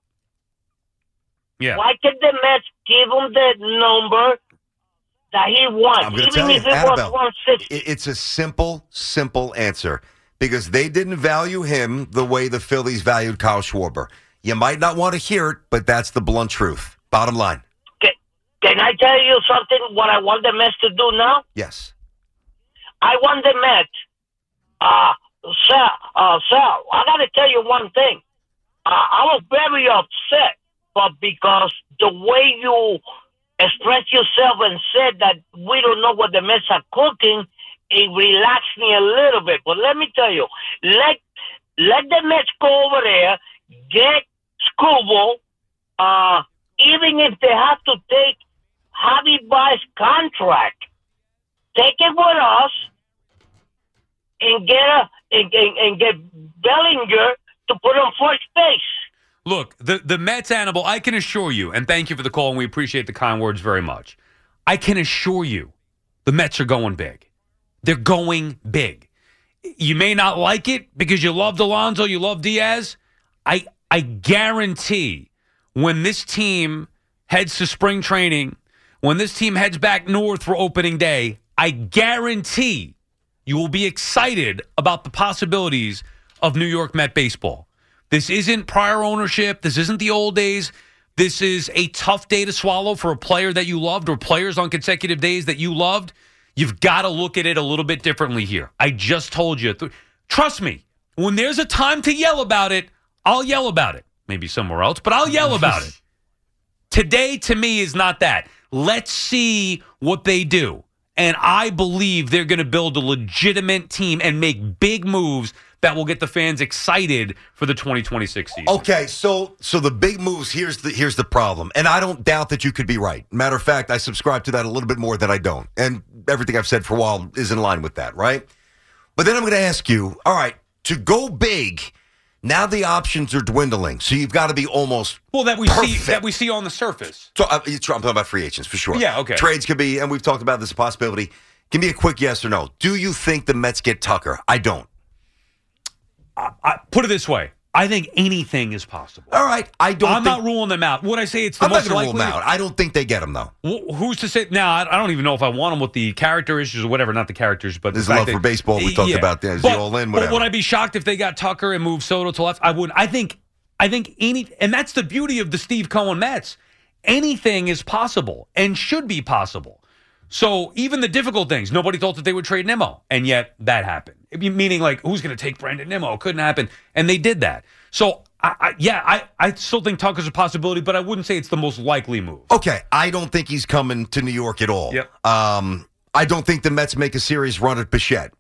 Yeah. Why can't the Mets give him the number that he wants, I'm going to even tell you, if it Annabelle, was one sixty? it- it's a simple, simple answer because they didn't value him the way the Phillies valued Kyle Schwarber. You might not want to hear it, but that's the blunt truth. Bottom line. Can, can I tell you something? What I want the Mets to do now? Yes. I want the Mets. Uh, Sal, uh, Sal, I got to tell you one thing. Uh, I was very upset, but because the way you expressed yourself and said that we don't know what the Mets are cooking, it relaxed me a little bit. But let me tell you, let let the Mets go over there, get Screwball, uh, even if they have to take Javi Baez's contract, take it with us and get a and, and, and get Bellinger to put on first base. Look, the, the Mets, Annibal, I can assure you, and thank you for the call, and we appreciate the kind words very much. I can assure you the Mets are going big. They're going big. You may not like it because you loved Alonso, you love Diaz. I I guarantee when this team heads to spring training, when this team heads back north for opening day, I guarantee you will be excited about the possibilities of New York Met baseball. This isn't prior ownership. This isn't the old days. This is a tough day to swallow for a player that you loved or players on consecutive days that you loved. You've got to look at it a little bit differently here. I just told you. Trust me, when there's a time to yell about it, I'll yell about it. Maybe somewhere else, but I'll yell about it. Today, to me, is not that. Let's see what they do. And I believe they're going to build a legitimate team and make big moves that will get the fans excited for the twenty twenty-six season. Okay, so so the big moves, here's the here's the problem. And I don't doubt that you could be right. Matter of fact, I subscribe to that a little bit more than I don't. And everything I've said for a while is in line with that, right? But then I'm going to ask you, all right, to go big, now the options are dwindling. So you've got to be almost Well, that we perfect. see that we see on the surface. So uh, I'm talking about free agents for sure. Yeah, okay. Trades could be, and we've talked about this possibility. Give me a quick yes or no. Do you think the Mets get Tucker? I don't. I, I, put it this way. I think anything is possible. All right. I don't I'm think, not ruling them out. Would I say it's the I'm most not going to likely? rule them out. I don't think they get him, though. Wh- Who's to say? Now, I I don't even know if I want them with the character issues or whatever. Not the characters, but His the fact love that- for baseball we talked Yeah. about. Yeah, is But- he all in, but whatever. would I be shocked if they got Tucker and moved Soto to left? I wouldn't. I think, I think any, and that's the beauty of the Steve Cohen Mets. Anything is possible and should be possible. So even the difficult things, nobody thought that they would trade Nimmo, and yet that happened. Meaning, like, who's going to take Brandon Nimmo? Couldn't happen, and they did that. So, I, I, yeah, I, I still think Tucker's a possibility, but I wouldn't say it's the most likely move. Okay, I don't think he's coming to New York at all. Yep. Um, I don't think the Mets make a serious run at Bichette.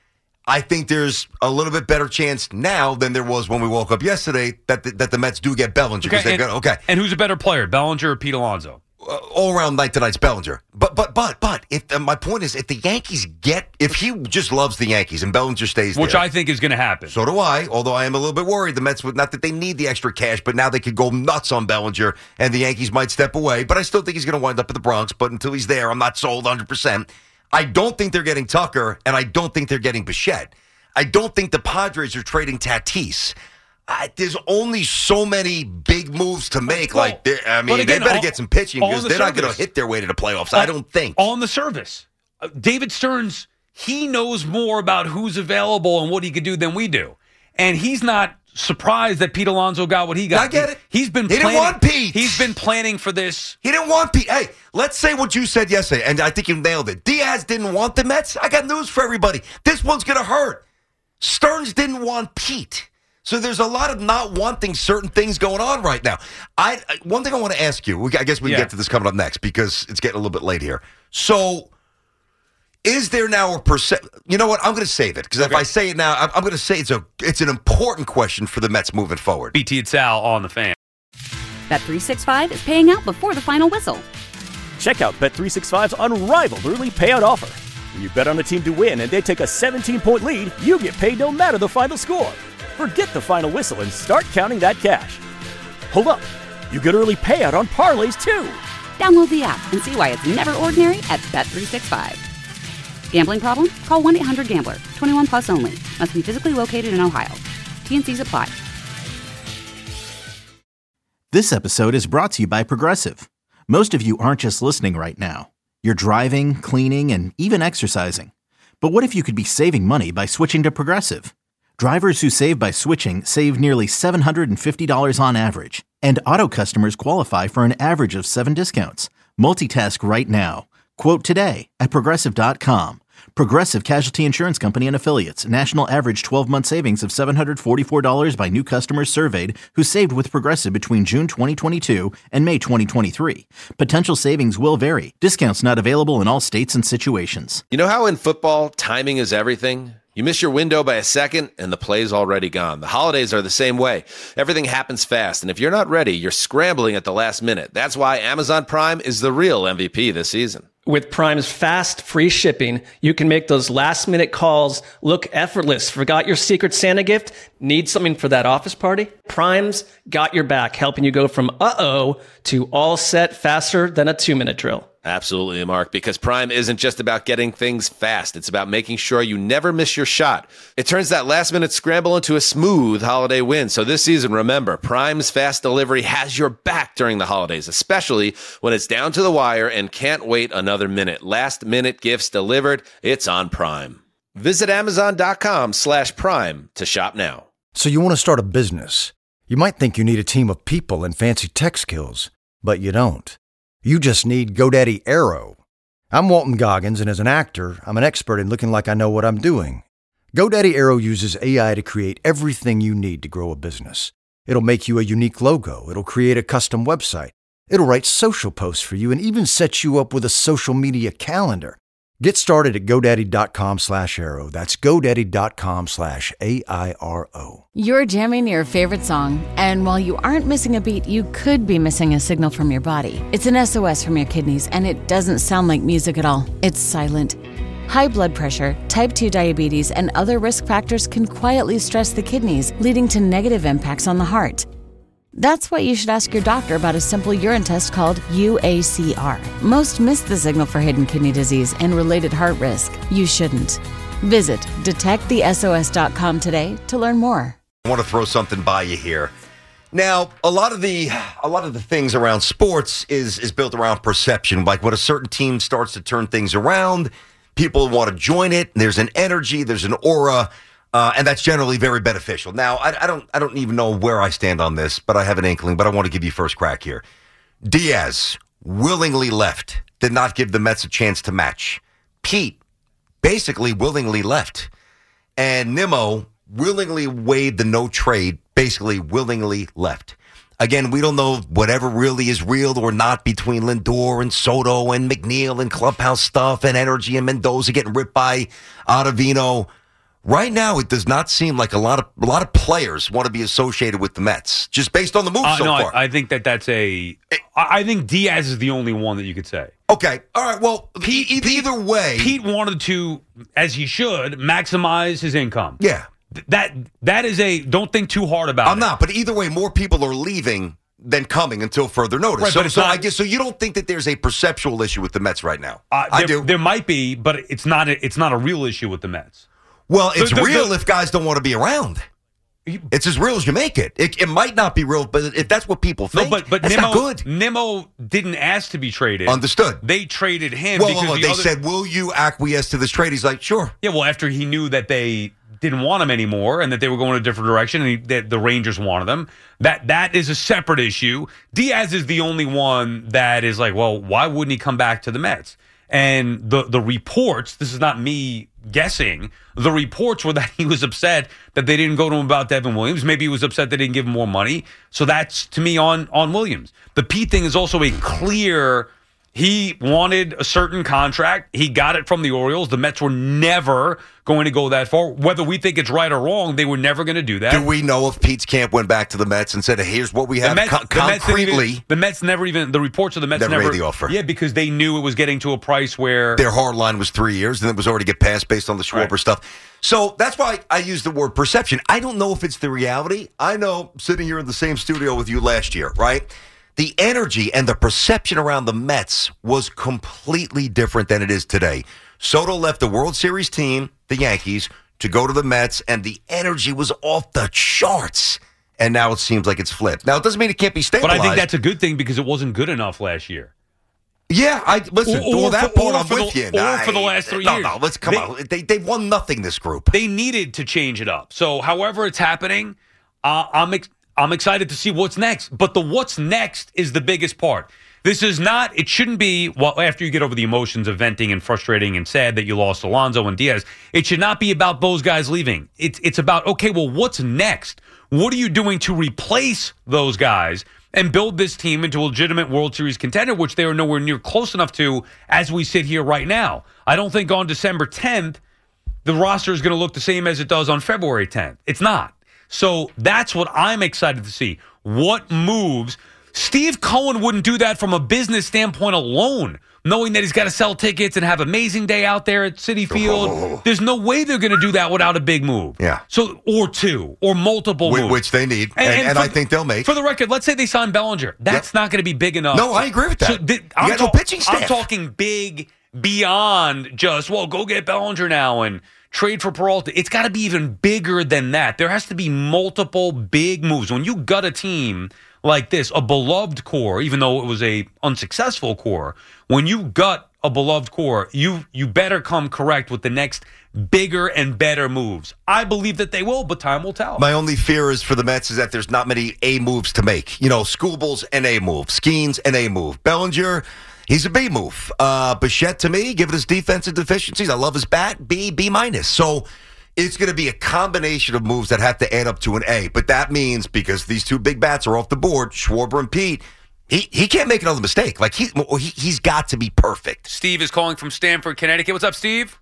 I think there's a little bit better chance now than there was when we woke up yesterday that the, that the Mets do get Bellinger. Okay, they're and, gonna, okay. and who's a better player, Bellinger or Pete Alonso? Uh, all around night tonight's Bellinger. But but but but if uh, my point is, if the Yankees get, if he just loves the Yankees and Bellinger stays Which there, I think is going to happen. so do I. Although I am a little bit worried the Mets would, not that they need the extra cash, but now they could go nuts on Bellinger and the Yankees might step away. But I still think he's going to wind up at the Bronx. But until he's there, I'm not sold one hundred percent. I don't think they're getting Tucker, and I don't think they're getting Bichette. I don't think the Padres are trading Tatis. I, there's only so many big moves to make. Well, like, they- I mean, but again, they better all- get some pitching all because the they're not going to service. hit their way to the playoffs. I don't think. On the service. Uh, David Stearns, he knows more about who's available and what he could do than we do. And he's not surprised that Pete Alonso got what he got. I get it. He, he's been He didn't planning, want Pete. He's been planning for this. He didn't want Pete. Hey, let's say what you said yesterday, and I think you nailed it. Diaz didn't want the Mets. I got news for everybody. This one's going to hurt. Stearns didn't want Pete. So there's a lot of not wanting certain things going on right now. I One thing I want to ask you, we, I guess we can Yeah. get to this coming up next because it's getting a little bit late here. So is there now a percent? You know what? I'm going to save it because if Okay. I say it now, I'm, I'm going to say it's a it's an important question for the Mets moving forward. B T and Sal on the Fan. Bet three sixty-five is paying out before the final whistle. Check out Bet three sixty-five's unrivaled early payout offer. When you bet on a team to win and they take a seventeen-point lead, you get paid no matter the final score. Forget the final whistle and start counting that cash. Hold up. You get early payout on parlays, too. Download the app and see why it's never ordinary at Bet three sixty-five. Gambling problem? Call one eight hundred gambler. twenty-one plus only. Must be physically located in Ohio. T N Cs apply. This episode is brought to you by Progressive. Most of you aren't just listening right now. You're driving, cleaning, and even exercising. But what if you could be saving money by switching to Progressive? Drivers who save by switching save nearly seven hundred fifty dollars on average. And auto customers qualify for an average of seven discounts. Multitask right now. Quote today at Progressive dot com. Progressive Casualty Insurance Company and Affiliates. National average twelve-month savings of seven hundred forty-four dollars by new customers surveyed who saved with Progressive between June twenty twenty-two and May twenty twenty-three. Potential savings will vary. Discounts not available in all states and situations. You know how in football, timing is everything? You miss your window by a second, and the play's already gone. The holidays are the same way. Everything happens fast, and if you're not ready, you're scrambling at the last minute. That's why Amazon Prime is the real M V P this season. With Prime's fast, free shipping, you can make those last-minute calls look effortless. Forgot your Secret Santa gift? Need something for that office party? Prime's got your back, helping you go from uh-oh to all set faster than a two-minute drill. Absolutely, Mark, because Prime isn't just about getting things fast. It's about making sure you never miss your shot. It turns that last-minute scramble into a smooth holiday win. So this season, remember, Prime's fast delivery has your back during the holidays, especially when it's down to the wire and can't wait another minute. Last-minute gifts delivered, it's on Prime. Visit Amazon.com slash Prime to shop now. So you want to start a business. You might think you need a team of people and fancy tech skills, but you don't. You just need GoDaddy Aero. I'm Walton Goggins, and as an actor, I'm an expert in looking like I know what I'm doing. GoDaddy Aero uses A I to create everything you need to grow a business. It'll make you a unique logo. It'll create a custom website. It'll write social posts for you and even set you up with a social media calendar. Get started at GoDaddy.com slash Aero. That's GoDaddy.com slash A I R O. You're jamming your favorite song, and while you aren't missing a beat, you could be missing a signal from your body. It's an S O S from your kidneys, and it doesn't sound like music at all. It's silent. High blood pressure, type two diabetes, and other risk factors can quietly stress the kidneys, leading to negative impacts on the heart. That's why you should ask your doctor about a simple urine test called U A C R. Most miss the signal for hidden kidney disease and related heart risk. You shouldn't. Visit detect the S O S dot com today to learn more. I want to throw something by you here. Now, a lot of the a lot of the things around sports is is built around perception. Like when a certain team starts to turn things around, people want to join it. There's an energy, there's an aura. Uh, and that's generally very beneficial. Now, I, I don't I don't even know where I stand on this, but I have an inkling, but I want to give you first crack here. Diaz willingly left, did not give the Mets a chance to match. Pete basically willingly left. And Nimmo willingly waived the no trade, basically willingly left. Again, we don't know whatever really is real or not between Lindor and Soto and McNeil and clubhouse stuff and Energy and Mendoza getting ripped by Ottavino. Right now, it does not seem like a lot of a lot of players want to be associated with the Mets, just based on the moves uh, so no, far. I, I think that that's a. I think Diaz is the only one that you could say. Okay, all right. Well, Pete, e- either way, Pete wanted to, as he should, maximize his income. Yeah, Th- that that is a. Don't think too hard about I'm it. not. But either way, more people are leaving than coming until further notice. Right, so, but it's so not- I guess so. You don't think that there's a perceptual issue with the Mets right now? Uh, I there, do. There might be, but it's not. A, it's not a real issue with the Mets. Well, it's The- the- real the- if guys don't want to be around. It's as real as you make it. It, it might not be real, but if that's what people think, No, but but that's Nimmo, not good. Nimmo didn't ask to be traded. Understood. They traded him Well, because well, the they other, said, "Will you acquiesce to this trade?" He's like, "Sure." Yeah, well, after he knew that they didn't want him anymore and that they were going a different direction and he, that the Rangers wanted them, that that is a separate issue. Diaz is the only one that is like, well, why wouldn't he come back to the Mets? And the the reports, this is not me guessing, the reports were that he was upset that they didn't go to him about Devin Williams. Maybe he was upset they didn't give him more money. So that's, to me, on, on Williams. The Pete thing is also a clear, he wanted a certain contract. He got it from the Orioles. The Mets were never going to go that far. Whether we think it's right or wrong, they were never going to do that. Do we know if Pete's camp went back to the Mets and said, "Here's what we have the Mets, co- the Mets didn't concretely"? even, the Mets never even, the reports of the Mets Never never, made the offer. Yeah, because they knew it was getting to a price where Their hard line was three years, and it was already get passed based on the Schwarber Right. stuff. So that's why I use the word perception. I don't know if it's the reality. I know, sitting here in the same studio with you last year, right? The energy and the perception around the Mets was completely different than it is today. Soto left the World Series team, the Yankees, to go to the Mets, and the energy was off the charts. And now it seems like it's flipped. Now, it doesn't mean it can't be But stabilized. I think that's a good thing because it wasn't good enough last year. Yeah, I listen. Or- Well, or that for- part or I'm for with the- you. or for the I- last three no, years. No, let's come They- on. They they won nothing. This group. They needed to change it up. So, however it's happening, uh, I'm ex- I'm excited to see what's next. But the what's next is the biggest part. This is not. It shouldn't be. Well, after you get over the emotions of venting and frustrating and sad that you lost Alonso and Diaz, it should not be about those guys leaving. It's it's about, okay, well, what's next? What are you doing to replace those guys and build this team into a legitimate World Series contender, which they are nowhere near close enough to as we sit here right now? I don't think on December tenth the roster is going to look the same as it does on February tenth. It's not. So that's what I'm excited to see. What moves? Steve Cohen wouldn't do that from a business standpoint alone. knowing that he's got to sell tickets and have amazing day out there at Citi Field. Oh. There's no way they're going to do that without a big move. Yeah. So or two or multiple Wh- moves, which they need, and, and, and, and and for, I think they'll make. For the record, let's say they sign Bellinger. That's yep. not going to be big enough. No, I agree with that. So th- I'm you got no pitching staff. I'm talking big beyond just well, go get Bellinger now and trade for Peralta. It's got to be even bigger than that. There has to be multiple big moves. When you gut a team like this, a beloved core, even though it was a unsuccessful core, when you gut a beloved core, you you better come correct with the next bigger and better moves. I believe that they will, but time will tell. My only fear is for the Mets is that there's not many A moves to make. You know, Skubals, an A move. Skeens, an A move. Bellinger, he's a B move. Uh, Bichette, to me, given his defensive deficiencies, I love his bat, B, B minus. So it's going to be a combination of moves that have to add up to an A. But that means, because these two big bats are off the board, Schwarber and Pete, he he can't make another mistake. Like, he, he, he's got to be perfect. Steve is calling from Stamford, Connecticut. What's up, Steve?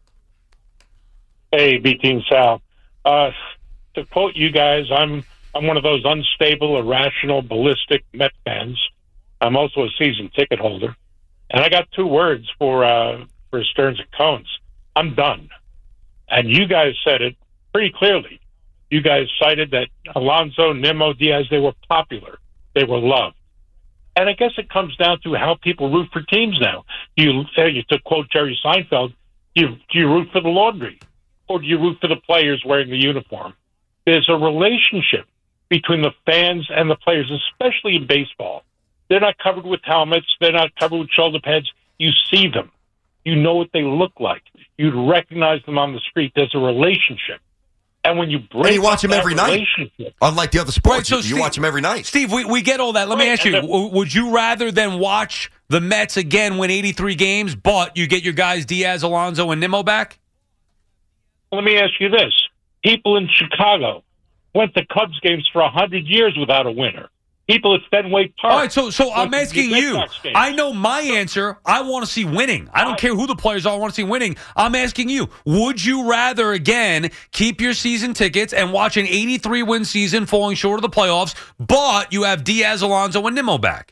Hey, B T and Sal. Uh, to quote you guys, I'm I'm one of those unstable, irrational, ballistic Met fans. I'm also a season ticket holder. And I got two words for uh, for Stearns and Cones. I'm done. And you guys said it pretty clearly. You guys cited that Alonso, Nimmo, Diaz, they were popular. They were loved. And I guess it comes down to how people root for teams now. You, you to quote Jerry Seinfeld, you, do you root for the laundry? Or do you root for the players wearing the uniform? There's a relationship between the fans and the players, especially in baseball. They're not covered with helmets. They're not covered with shoulder pads. You see them. You know what they look like. You'd recognize them on the street. There's a relationship. And when you break and you watch them every night, unlike the other sports, right, so you, Steve, you watch them every night. Steve, we, we get all that. Let right, me ask you, the, would you rather than watch the Mets again win eighty-three games, but you get your guys Diaz, Alonso, and Nimmo back? Let me ask you this. People in Chicago went to Cubs games for one hundred years without a winner. People at Fenway Park. All right, so so I'm asking you. I know my answer. I want to see winning. I don't care who the players are. I want to see winning. I'm asking you, would you rather, again, keep your season tickets and watch an eighty-three win season falling short of the playoffs, but you have Diaz, Alonso, and Nimmo back?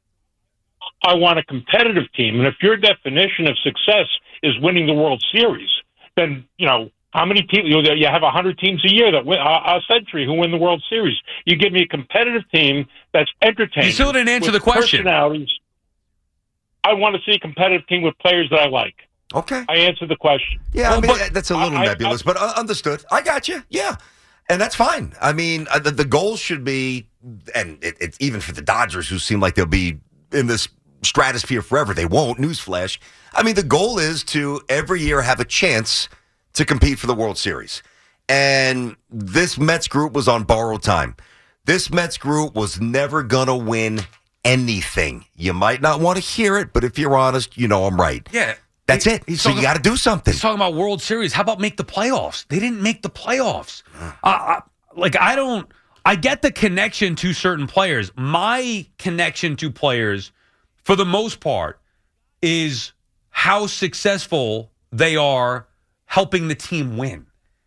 I want a competitive team. And if your definition of success is winning the World Series, then, you know, how many people, you have one hundred teams a year that win, a century who win the World Series. You give me a competitive team that's entertaining. You still didn't answer the question. Personalities. I want to see a competitive team with players that I like. Okay. I answered the question. Yeah, well, I mean, but that's a little I, nebulous, I, but uh, understood. I got you. Yeah. And that's fine. I mean, uh, the, the goal should be, and it, it's even for the Dodgers, who seem like they'll be in this stratosphere forever. They won't. Newsflash. I mean, the goal is to every year have a chance to compete for the World Series. And this Mets group was on borrowed time. This Mets group was never going to win anything. You might not want to hear it, but if you're honest, you know I'm right. Yeah. That's it. So you got to do something. He's talking about World Series. How about make the playoffs? They didn't make the playoffs. Uh, I, like, I don't, I get the connection to certain players. My connection to players, for the most part, is how successful they are helping the team win.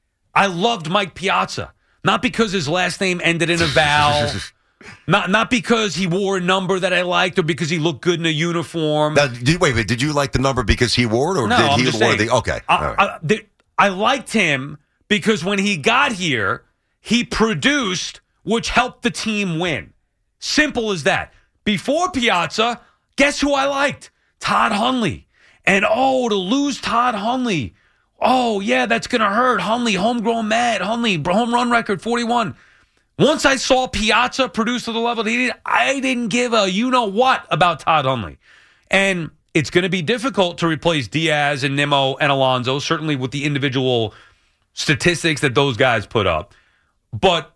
I loved Mike Piazza, not because his last name ended in a vowel, not not because he wore a number that I liked or because he looked good in a uniform. Now, did, wait, wait, did you like the number because he wore it, or no, did I'm he just wear saying, the? Okay, I, right. I, the, I liked him because when he got here, he produced, which helped the team win. Simple as that. Before Piazza, guess who I liked? Todd Hundley. And oh, to lose Todd Hundley. Oh, yeah, that's going to hurt. Hundley, homegrown Met. Hundley, home run record, forty-one. Once I saw Piazza produce to the level he did, I didn't give a you-know-what about Todd Hundley. And it's going to be difficult to replace Diaz and Nimmo and Alonso, certainly with the individual statistics that those guys put up. But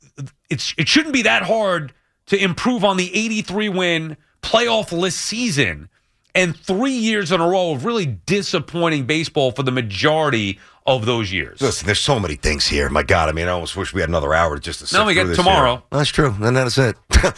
it's it shouldn't be that hard to improve on the eighty-three win playoff-less season and three years in a row of really disappointing baseball for the majority of those years. Listen, there's so many things here. My God, I mean, I almost wish we had another hour just to sit No, we through get this tomorrow. Here. That's true, and that's it.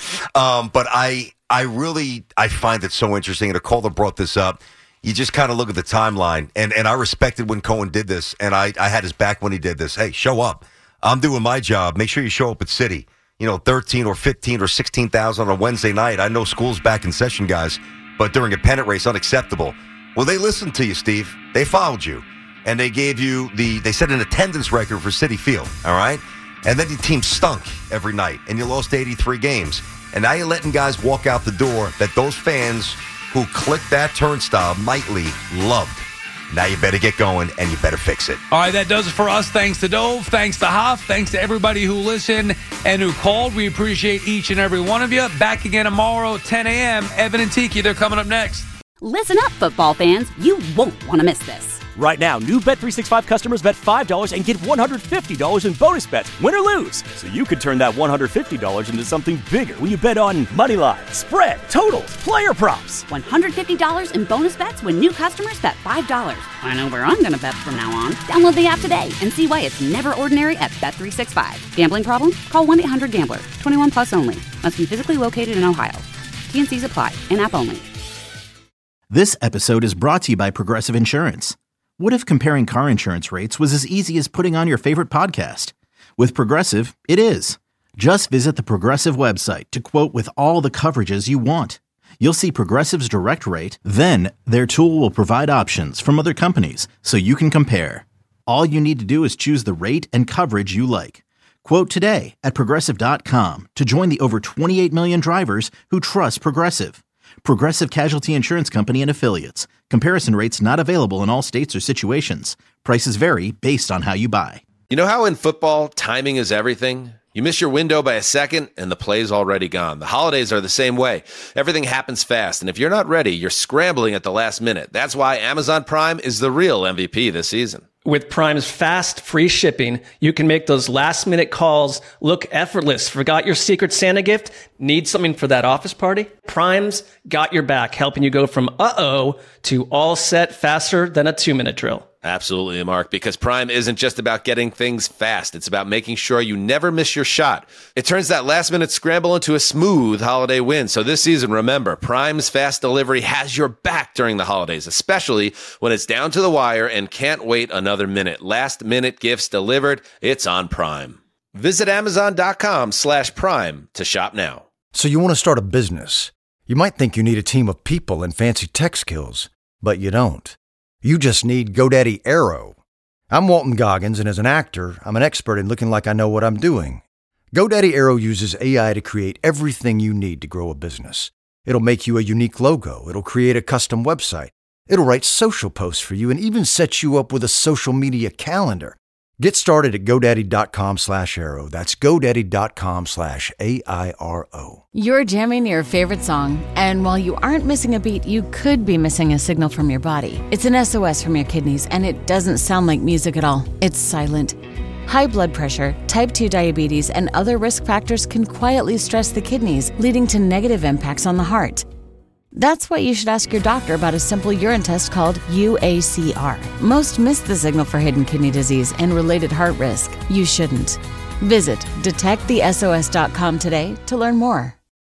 um, but I, I really, I find it so interesting. And a caller brought this up. You just kind of look at the timeline, and, and I respected when Cohen did this, and I, I had his back when he did this. Hey, show up. I'm doing my job. Make sure you show up at City. You know, thirteen or fifteen or sixteen thousand on a Wednesday night. I know school's back in session, guys. but during a pennant race, unacceptable. Well, they listened to you, Steve. They followed you. And they gave you the, they set an attendance record for Citi Field, all right? And then your team stunk every night, and you lost eighty-three games. And now you're letting guys walk out the door that those fans who clicked that turnstile nightly loved. Now you better get going, and you better fix it. All right, that does it for us. Thanks to Dove. Thanks to Hoff. Thanks to everybody who listened and who called. We appreciate each and every one of you. Back again tomorrow, ten a.m. Evan and Tiki, they're coming up next. Listen up, football fans. You won't want to miss this. Right now, new Bet three sixty-five customers bet five dollars and get one hundred fifty dollars in bonus bets, win or lose. So you could turn that one hundred fifty dollars into something bigger when you bet on money line, spread, totals, player props. one hundred fifty dollars in bonus bets when new customers bet five dollars. I know where I'm going to bet from now on. Download the app today and see why it's never ordinary at Bet three sixty-five. Gambling problem? Call one eight hundred gambler. twenty-one plus only. Must be physically located in Ohio. T and C's apply. In-app only. This episode is brought to you by Progressive Insurance. What if comparing car insurance rates was as easy as putting on your favorite podcast? With Progressive, it is. Just visit the Progressive website to quote with all the coverages you want. You'll see Progressive's direct rate, then their tool will provide options from other companies so you can compare. All you need to do is choose the rate and coverage you like. Quote today at Progressive dot com to join the over twenty-eight million drivers who trust Progressive. Progressive Casualty Insurance Company and Affiliates. Comparison rates not available in all states or situations. Prices vary based on how you buy. You know how in football, timing is everything? You miss your window by a second, and the play's already gone. The holidays are the same way. Everything happens fast, and if you're not ready, you're scrambling at the last minute. That's why Amazon Prime is the real M V P this season. With Prime's fast, free shipping, you can make those last-minute calls look effortless. Forgot your Secret Santa gift? Need something for that office party? Prime's got your back, helping you go from uh-oh to all set faster than a two-minute drill. Absolutely, Mark, because Prime isn't just about getting things fast. It's about making sure you never miss your shot. It turns that last-minute scramble into a smooth holiday win. So this season, remember, Prime's fast delivery has your back during the holidays, especially when it's down to the wire and can't wait another minute. Last-minute gifts delivered, it's on Prime. Visit Amazon.com slash Prime to shop now. So you want to start a business. You might think you need a team of people and fancy tech skills, but you don't. You just need GoDaddy Aero. I'm Walton Goggins, and as an actor, I'm an expert in looking like I know what I'm doing. GoDaddy Aero uses A I to create everything you need to grow a business. It'll make you a unique logo. It'll create a custom website. It'll write social posts for you and even set you up with a social media calendar. Get started at GoDaddy.com slash Aero. That's GoDaddy.com slash A I R O. You're jamming your favorite song, and while you aren't missing a beat, you could be missing a signal from your body. It's an S O S from your kidneys, and it doesn't sound like music at all. It's silent. High blood pressure, type two diabetes, and other risk factors can quietly stress the kidneys, leading to negative impacts on the heart. That's why you should ask your doctor about a simple urine test called U A C R. Most miss the signal for hidden kidney disease and related heart risk. You shouldn't. Visit detect the S O S dot com today to learn more.